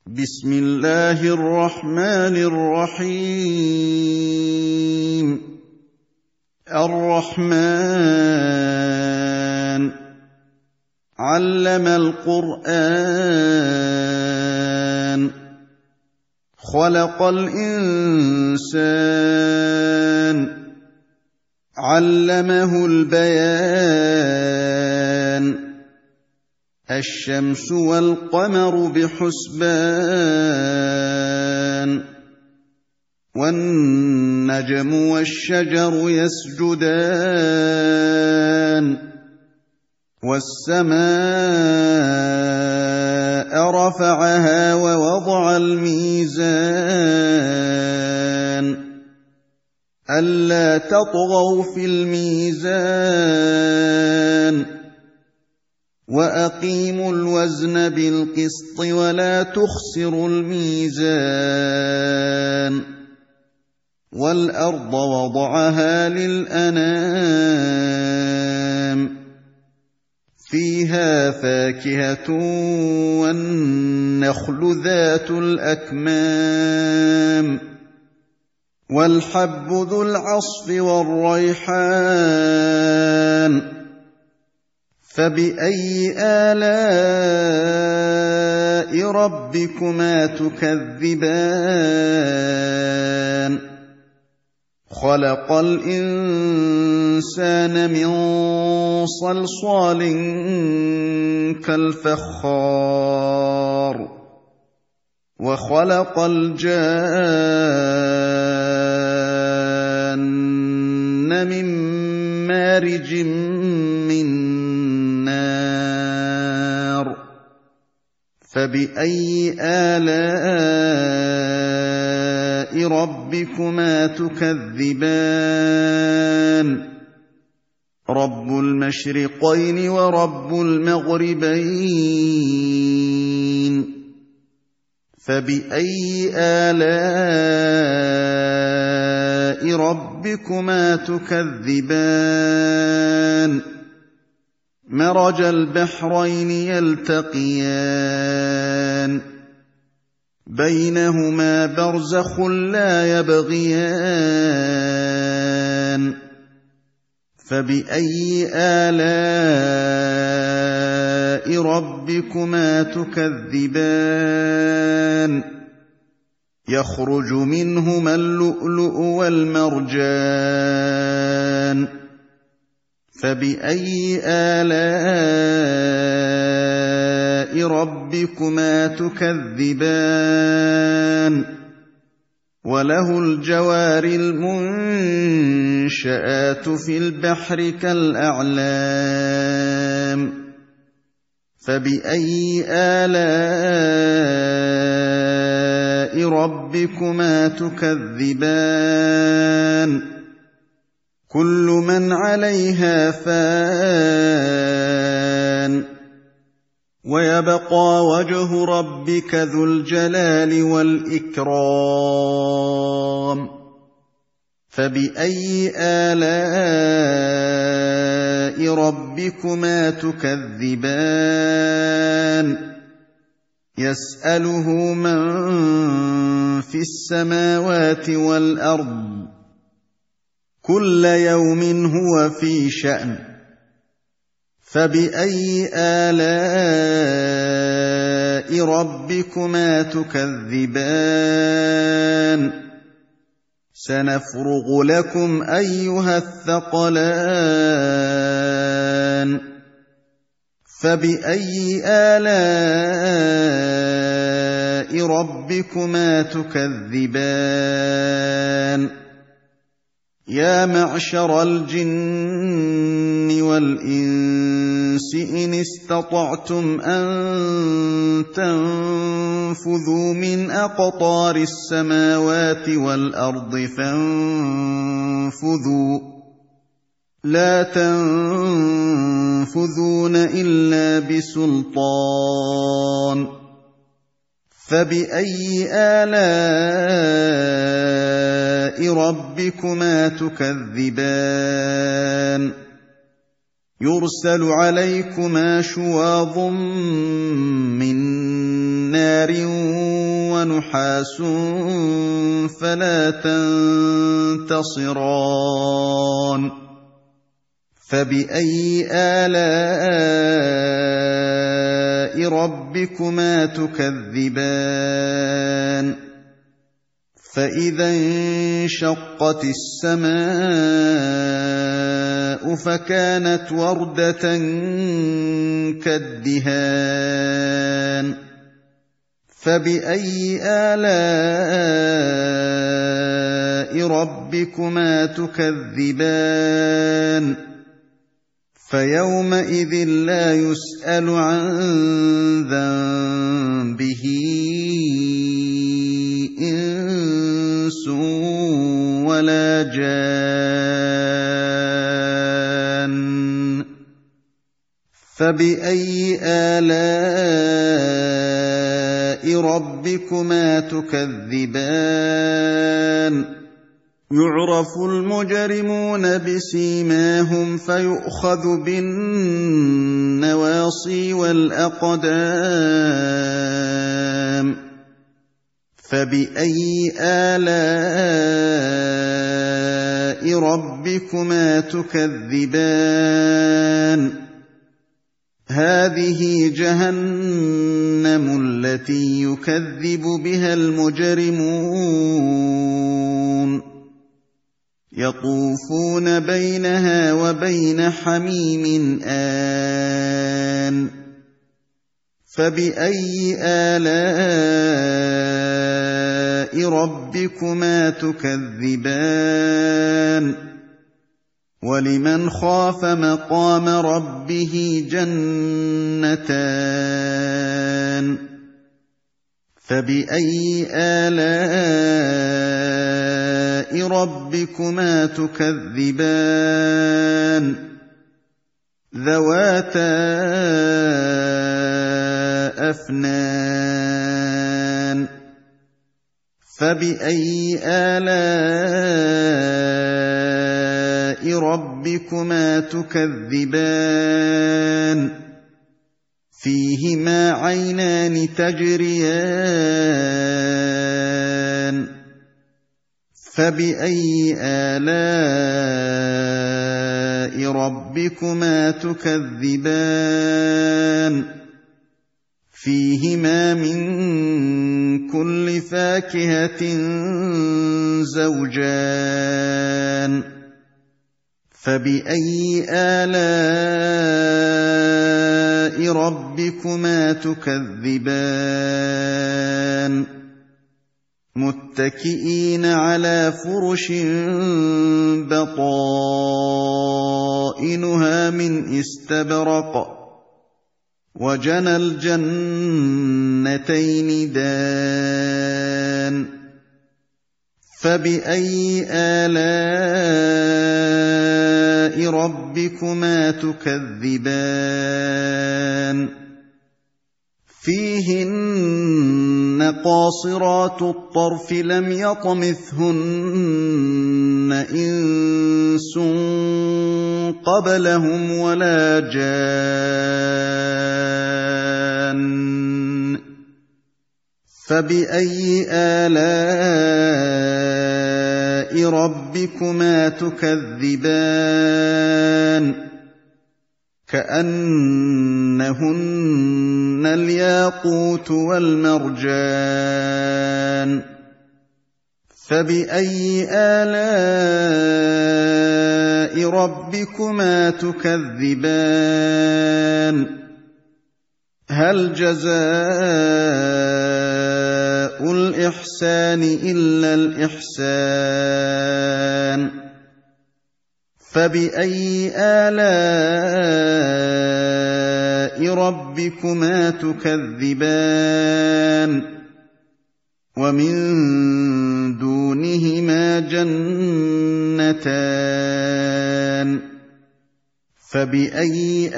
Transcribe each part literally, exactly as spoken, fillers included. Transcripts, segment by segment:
بسم الله الرحمن الرحيم الرحمن علم القرآن خلق الإنسان علمه البيان الشمس والقمر بحسبان والنجم والشجر يسجدان والسماء رفعها ووضع الميزان ألا تطغوا في الميزان وأقيموا الوزن بالقسط ولا تخسروا الميزان والأرض وضعها للأنام فيها فاكهة والنخل ذات الأكمام والحب ذو العصف والريحان فبأي آلاء ربكما تكذبان خلق الإنسان من صلصال كالفخار وخلق الجان من مارج من نار فبأي آلاء ربكما تكذبان رب المشرقين ورب المغربين فبأي آلاء ربكما تكذبان مرج البحرين يلتقيان بينهما برزخ لا يبغيان فبأي آلاء ربكما تكذبان يخرج منهما اللؤلؤ والمرجان فبأي آلاء ربكما تكذبان وله الجوار المنشآت في البحر كالأعلام فبأي آلاء ربكما تكذبان كل من عليها فان ويبقى وجه ربك ذو الجلال والإكرام فبأي آلاء ربكما تكذبان يسأله من في السماوات والأرض كل يوم هو في شأن فبأي آلاء ربكما تكذبان سنفرغ لكم أيها الثقلان فبأي آلاء ربكما تكذبان يا معشر الجن والإنس إن استطعتم أن تنفذوا من أقطار السماوات والأرض فانفذوا لا تنفذون إلا بسلطان فبأي آلاء ربكما تكذبان يرسل عليكما شواظ من نار وَنُحَاسٌ فَلَا تَنتَصِرَانِ فَبِأَيِّ آلَاءِ رَبِّكُمَا تُكَذِّبَانِ فَإِذَا انشَقَّتِ السَّمَاءُ فَكَانَتْ وَرْدَةً كَالدِّهَانِ فَبِأَيِّ آلَاءِ رَبِّكُمَا تُكَذِّبَانِ فَيَوْمَئِذٍ لَّا يُسْأَلُ عَن ذَنبِهِ إِنسٌ وَلَا جَانٌّ فَبِأَيِّ آلَاءِ رَبِّكُمَا تُكَذِّبَانِ يُعْرَفُ الْمُجْرِمُونَ بِسِيمَاهُمْ فَيُؤْخَذُ بِالنَّوَاصِي وَالْأَقْدَامِ فَبِأَيِّ آلَاءِ رَبِّكُمَا تُكَذِّبَانِ هَٰذِهِ جَهَنَّمُ الَّتِي يُكَذِّبُ بِهَا الْمُجْرِمُونَ يَطُوفُونَ بَيْنَهَا وَبَيْنَ حَمِيمٍ آنٍ فَبِأَيِّ آلَاءِ رَبِّكُمَا تُكَذِّبَانِ وَلِمَنْ خَافَ مَقَامَ رَبِّهِ جَنَّتَانِ فَبِأَيِّ آلَاءِ رَبِّكُمَا تُكَذِّبَانِ ذَوَاتَا أَفْنَانٍ فَبِأَيِّ آلَاءِ رَبِّكُمَا تُكَذِّبَانِ فِيهِمَا عَيْنَانِ تَجْرِيَانِ فَبِأَيِّ آلَاءِ رَبِّكُمَا تُكَذِّبَانِ فِيهِمَا مِن كُلِّ فَاكِهَةٍ زَوْجَانِ فَبِأَيِّ آلَاءِ رَبِّكُمَا تُكَذِّبَانِ مُتَّكِئِينَ عَلَىٰ فُرُشٍ بَطَائِنُهَا مِنْ إِسْتَبْرَقٍ وَجَنَى الْجَنَّتَيْنِ دَانٍ فَبِأَيِّ آلَاءِ رَبِّكُمَا تُكَذِّبَانِ فِيهِنَّ قَاصِرَاتُ الطَّرْفِ لَمْ يَطْمِثْهُنَّ إِنسٌ قَبْلَهُمْ وَلَا جَانٌّ فَبِأَيِّ آلَاءِ رَبِّكُمَا تُكَذِّبَانِ كَأَنَّهُنَّ الْيَاقُوتُ وَالْمَرْجَانُ فَبِأَيِّ آلَاءِ رَبِّكُمَا تُكَذِّبَانِ هَلْ جَزَاءُ الْإِحْسَانِ إِلَّا الْإِحْسَانُ فَبِأَيِّ آلَاءِ رَبِّكُمَا تُكَذِّبَانِ وَمِن دُونِهِمَا جَنَّتَانِ فَبِأَيِّ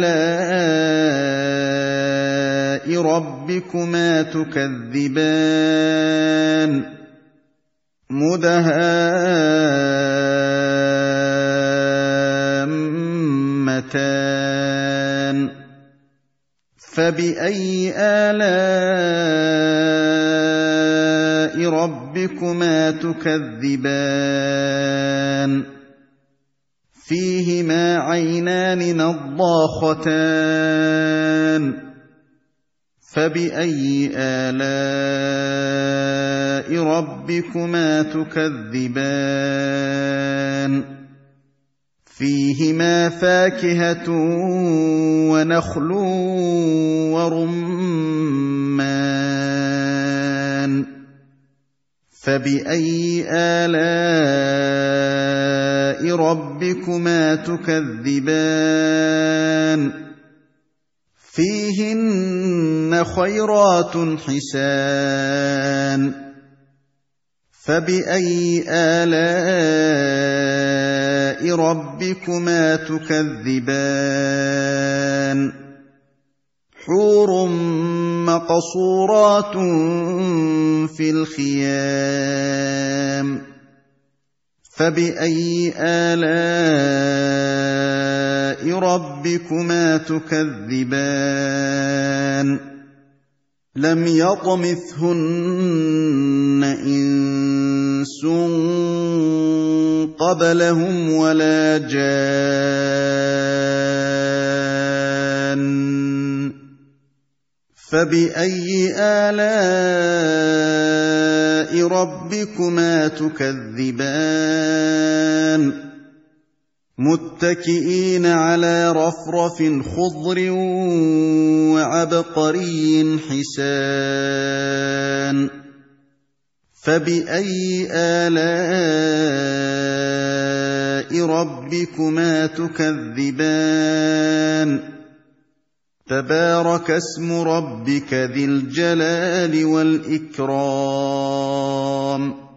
آلَاءِ رَبِّكُمَا تُكَذِّبَانِ مُدْهَامَّتَانِ فَبِأَيِّ آلَاءِ رَبِّكُمَا تُكَذِّبَانِ فِيهِمَا عَيْنَانِ نَضَّاخَتَانِ فَبِأَيِّ آلَاءِ رَبِّكُمَا تُكَذِّبَانِ فِيهِمَا فَاكِهَةٌ وَنَخْلٌ وَرُمَّانٌ فَبِأَيِّ آلَاءِ رَبِّكُمَا تُكَذِّبَانِ فِيهِنَّ خَيْرَاتٌ حِسَانٌ فَبِأَيِّ آلَاءِ رَبِّكُمَا تُكَذِّبَانِ حُورٌ مَّقْصُورَاتٌ فِي الْخِيَامِ فَبِأَيِّ آلَاءِ رَبِّكُمَا تُكَذِّبَانِ لَمْ يَطْمِثْهُنَّ إِنسٌ قَبْلَهُمْ وَلَا جَانٌّ فَبِأَيِّ آلَاءِ رَبِّكُمَا تُكَذِّبَانِ مُتَّكِئِينَ عَلَىٰ رَفْرَفٍ خُضْرٍ وَعَبْقَرِيٍّ حِسَانٍ فَبِأَيِّ آلَاءِ رَبِّكُمَا تُكَذِّبَانِ تَبَارَكَ اسْمُ رَبِّكَ ذِي الْجَلَالِ وَالْإِكْرَامِ